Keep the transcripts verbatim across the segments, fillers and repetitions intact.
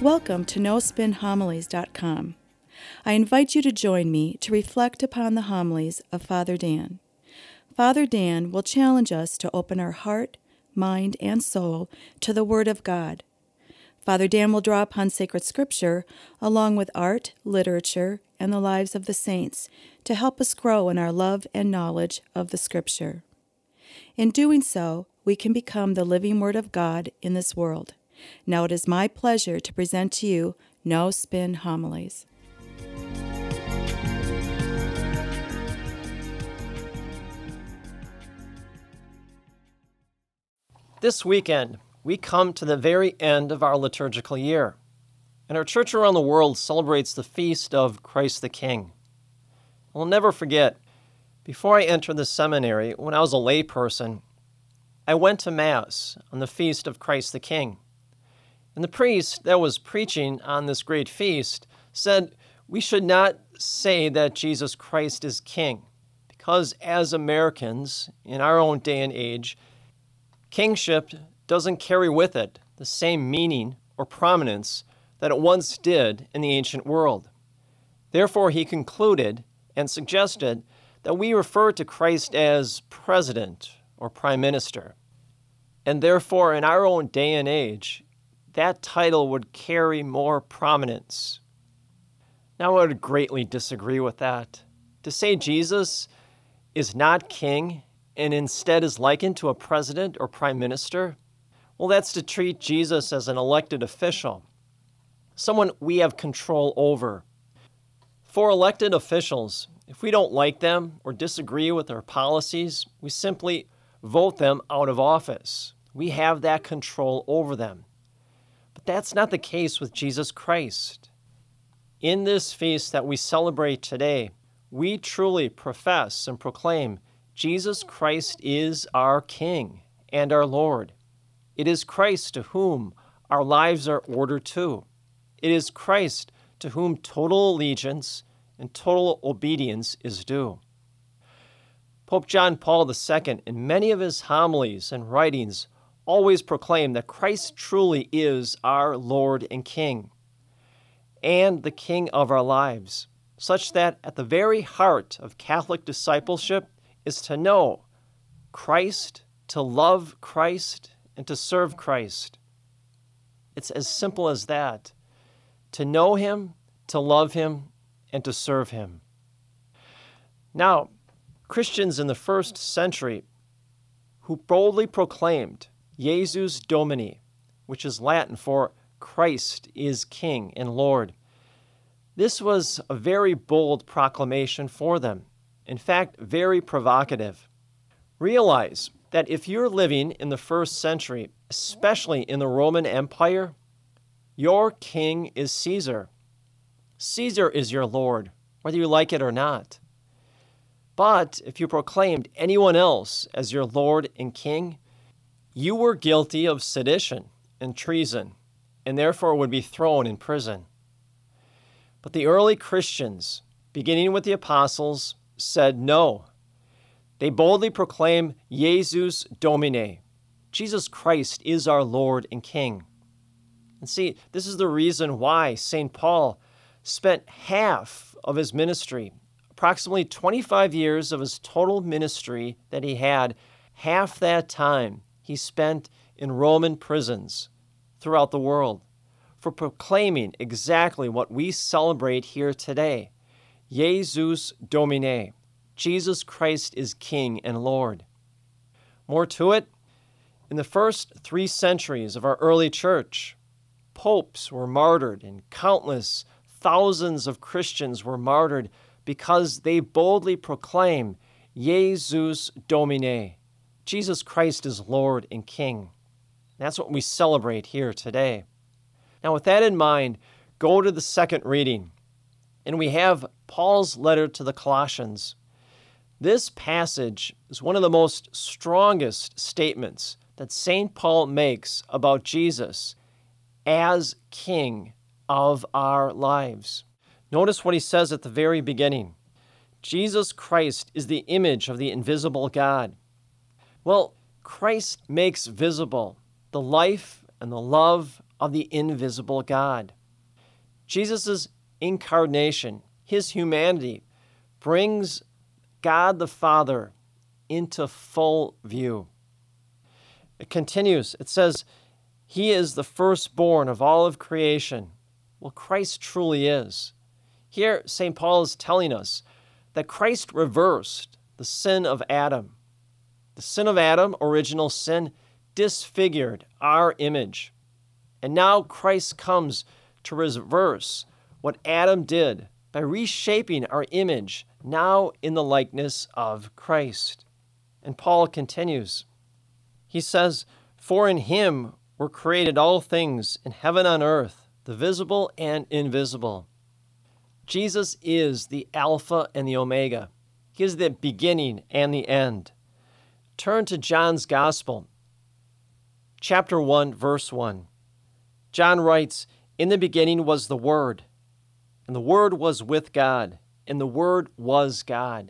Welcome to no spin homilies dot com. I invite you to join me to reflect upon the homilies of Father Dan. Father Dan will challenge us to open our heart, mind, and soul to the Word of God. Father Dan will draw upon sacred scripture along with art, literature, and the lives of the saints to help us grow in our love and knowledge of the scripture. In doing so, we can become the living Word of God in this world. Now it is my pleasure to present to you No Spin Homilies. This weekend, we come to the very end of our liturgical year, and our church around the world celebrates the feast of Christ the King. I'll never forget, before I entered the seminary, when I was a layperson, I went to Mass on the feast of Christ the King. And the priest that was preaching on this great feast said we should not say that Jesus Christ is King, because as Americans, in our own day and age, kingship doesn't carry with it the same meaning or prominence that it once did in the ancient world. Therefore, he concluded and suggested that we refer to Christ as President or Prime Minister. And therefore, in our own day and age, that title would carry more prominence. Now, I would greatly disagree with that. To say Jesus is not king and instead is likened to a president or prime minister, well, that's to treat Jesus as an elected official, someone we have control over. For elected officials, if we don't like them or disagree with their policies, we simply vote them out of office. We have that control over them. But that's not the case with Jesus Christ. In this feast that we celebrate today, we truly profess and proclaim Jesus Christ is our King and our Lord. It is Christ to whom our lives are ordered to. It is Christ to whom total allegiance and total obedience is due. Pope John Paul the Second, in many of his homilies and writings, always proclaimed that Christ truly is our Lord and King, and the King of our lives, such that at the very heart of Catholic discipleship is to know Christ, to love Christ, and to serve Christ. It's as simple as that. To know Him, to love Him, and to serve Him. Now, Christians in the first century who boldly proclaimed Jesus Domini, which is Latin for Christ is King and Lord, this was a very bold proclamation for them. In fact, very provocative. Realize that if you're living in the first century, especially in the Roman Empire, your king is Caesar. Caesar is your Lord, whether you like it or not. But if you proclaimed anyone else as your Lord and King, you were guilty of sedition and treason, and therefore would be thrown in prison. But the early Christians, beginning with the apostles, said no. They boldly proclaim Jesus Domine. Jesus Christ is our Lord and King. And see, this is the reason why Saint Paul spent half of his ministry, approximately twenty-five years of his total ministry that he had, half that time he spent in Roman prisons throughout the world for proclaiming exactly what we celebrate here today. Jesus Domine. Jesus Christ is King and Lord. More to it, in the first three centuries of our early church, popes were martyred and countless thousands of Christians were martyred because they boldly proclaim Jesus Domine. Jesus Christ is Lord and King. That's what we celebrate here today. Now, with that in mind, go to the second reading, and we have Paul's letter to the Colossians. This passage is one of the most strongest statements that Saint Paul makes about Jesus as King of our lives. Notice what he says at the very beginning. Jesus Christ is the image of the invisible God. Well, Christ makes visible the life and the love of the invisible God. Jesus' incarnation, his humanity, brings God the Father into full view. It continues. It says, he is the firstborn of all of creation. Well, Christ truly is. Here, Saint Paul is telling us that Christ reversed the sin of Adam. The sin of Adam, original sin, disfigured our image. And now Christ comes to reverse what Adam did by reshaping our image, now in the likeness of Christ. And Paul continues. He says, for in him were created all things in heaven and earth, the visible and invisible. Jesus is the Alpha and the Omega. He is the beginning and the end. Turn to John's Gospel, chapter one, verse one. John writes, in the beginning was the Word, and the Word was with God, and the Word was God.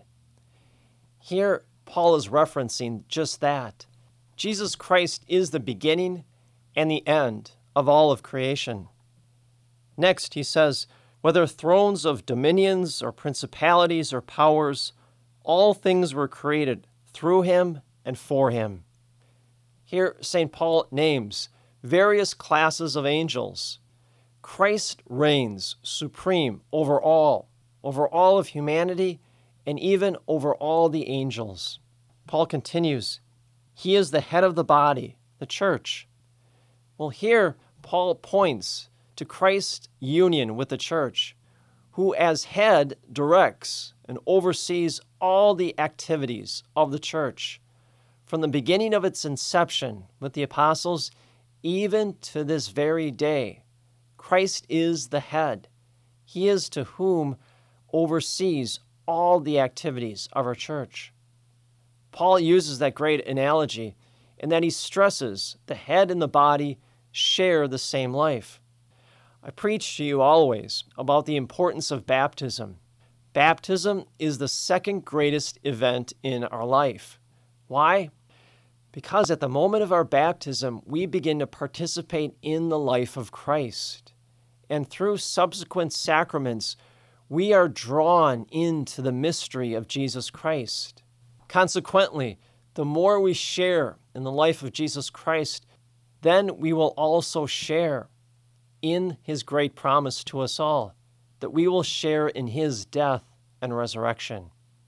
Here, Paul is referencing just that. Jesus Christ is the beginning and the end of all of creation. Next, he says, whether thrones of dominions or principalities or powers, all things were created through him and for him. Here, Saint Paul names various classes of angels. Christ reigns supreme over all, over all of humanity, and even over all the angels. Paul continues, he is the head of the body, the church. Well, here, Paul points to Christ's union with the church, who as head directs and oversees all the activities of the church, from the beginning of its inception with the apostles, even to this very day. Christ is the head. He is to whom oversees all the activities of our church. Paul uses that great analogy in that he stresses the head and the body share the same life. I preach to you always about the importance of baptism. Baptism is the second greatest event in our life. Why? Because at the moment of our baptism, we begin to participate in the life of Christ. And through subsequent sacraments, we are drawn into the mystery of Jesus Christ. Consequently, the more we share in the life of Jesus Christ, then we will also share in his great promise to us all, that we will share in his death and resurrection.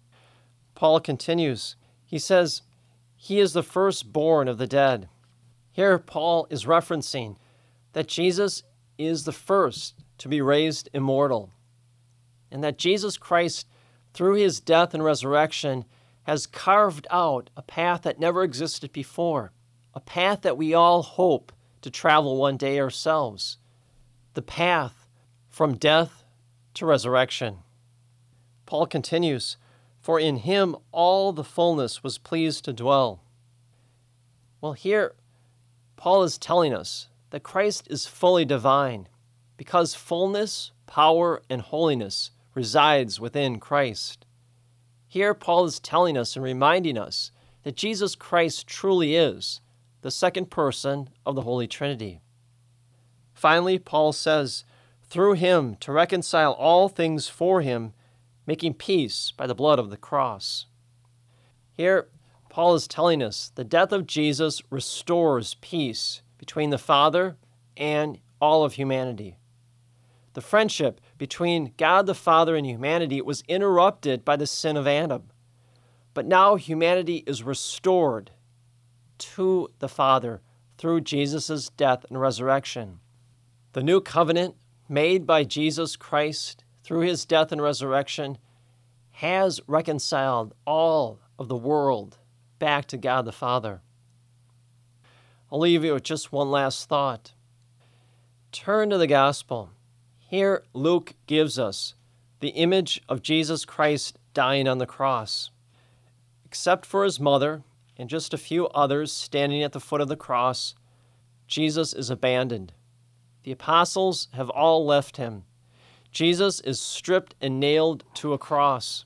Paul continues. He says, he is the firstborn of the dead. Here, Paul is referencing that Jesus is the first to be raised immortal, and that Jesus Christ, through his death and resurrection, has carved out a path that never existed before, a path that we all hope to travel one day ourselves, the path from death to resurrection. Paul continues, for in him all the fullness was pleased to dwell. Well, here, Paul is telling us that Christ is fully divine because fullness, power, and holiness resides within Christ. Here, Paul is telling us and reminding us that Jesus Christ truly is the second person of the Holy Trinity. Finally, Paul says, through him to reconcile all things for him, making peace by the blood of the cross. Here, Paul is telling us the death of Jesus restores peace between the Father and all of humanity. The friendship between God the Father and humanity was interrupted by the sin of Adam. But now humanity is restored to the Father through Jesus' death and resurrection. The new covenant made by Jesus Christ through his death and resurrection has reconciled all of the world back to God the Father. I'll leave you with just one last thought. Turn to the gospel. Here, Luke gives us the image of Jesus Christ dying on the cross. Except for his mother and just a few others standing at the foot of the cross, Jesus is abandoned. The apostles have all left him. Jesus is stripped and nailed to a cross.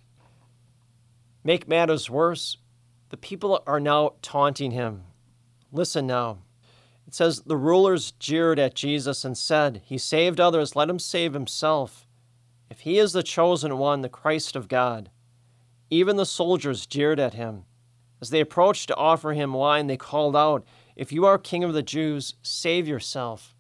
Make matters worse, the people are now taunting him. Listen now. It says, the rulers jeered at Jesus and said, "He saved others, let him save himself. If he is the chosen one, the Christ of God." Even the soldiers jeered at him. As they approached to offer him wine, they called out, "If you are King of the Jews, save yourself."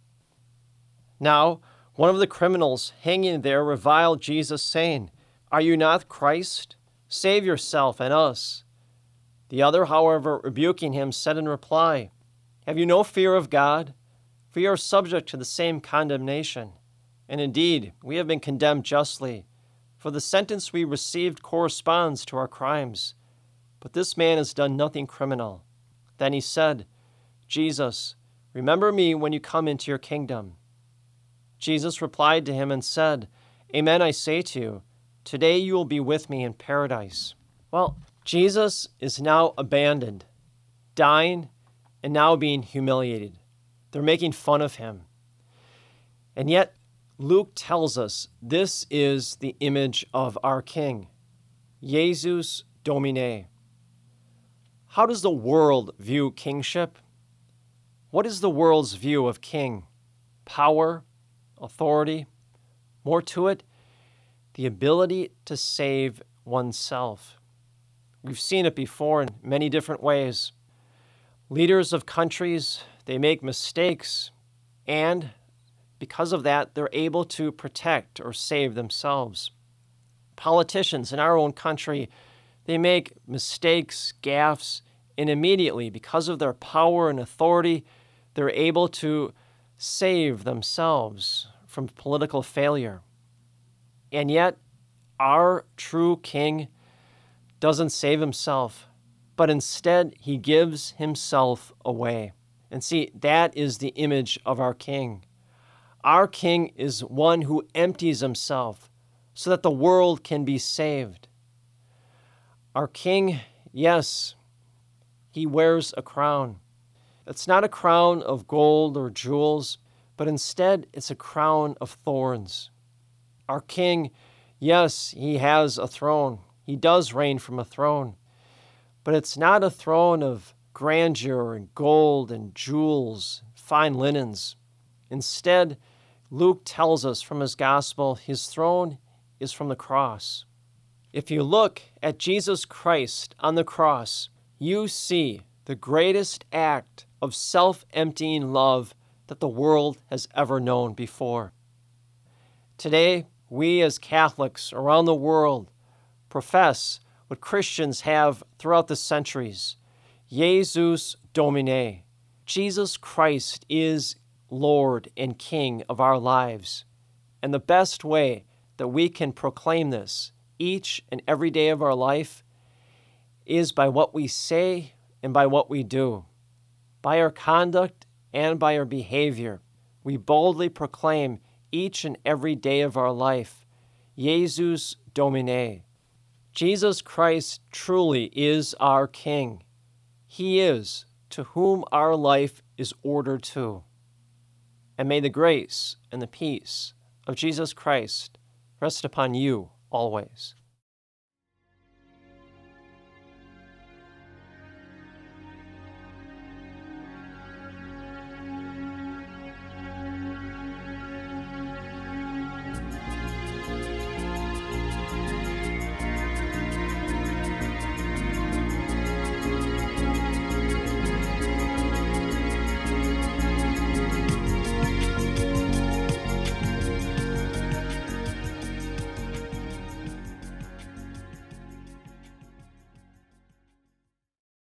Now, one of the criminals hanging there reviled Jesus, saying, "Are you not Christ? Save yourself and us." The other, however, rebuking him, said in reply, "Have you no fear of God? For you are subject to the same condemnation. And indeed, we have been condemned justly, for the sentence we received corresponds to our crimes. But this man has done nothing criminal." Then he said, "Jesus, remember me when you come into your kingdom." Jesus replied to him and said, "Amen, I say to you, today you will be with me in paradise." Well, Jesus is now abandoned, dying, and now being humiliated. They're making fun of him. And yet, Luke tells us this is the image of our King, Jesus Domine. How does the world view kingship? What is the world's view of king? Power, authority, more to it, the ability to save oneself. We've seen it before in many different ways. Leaders of countries, they make mistakes, and because of that, they're able to protect or save themselves. Politicians in our own country, they make mistakes, gaffes, and immediately, because of their power and authority, they're able to save themselves from political failure. And yet, our true king doesn't save himself, but instead he gives himself away. And see, that is the image of our king. Our king is one who empties himself so that the world can be saved. Our king, yes, he wears a crown. It's not a crown of gold or jewels, but instead it's a crown of thorns. Our king, yes, he has a throne. He does reign from a throne, but it's not a throne of grandeur and gold and jewels, fine linens. Instead, Luke tells us from his gospel, his throne is from the cross. If you look at Jesus Christ on the cross, you see the greatest act of self-emptying love that the world has ever known before. Today, we as Catholics around the world profess what Christians have throughout the centuries, Jesus Domine. Jesus Christ is Lord and King of our lives. And the best way that we can proclaim this each and every day of our life is by what we say and by what we do. By our conduct and by our behavior, we boldly proclaim each and every day of our life, Jesus Domine. Jesus Christ truly is our King. He is to whom our life is ordered to. And may the grace and the peace of Jesus Christ rest upon you always.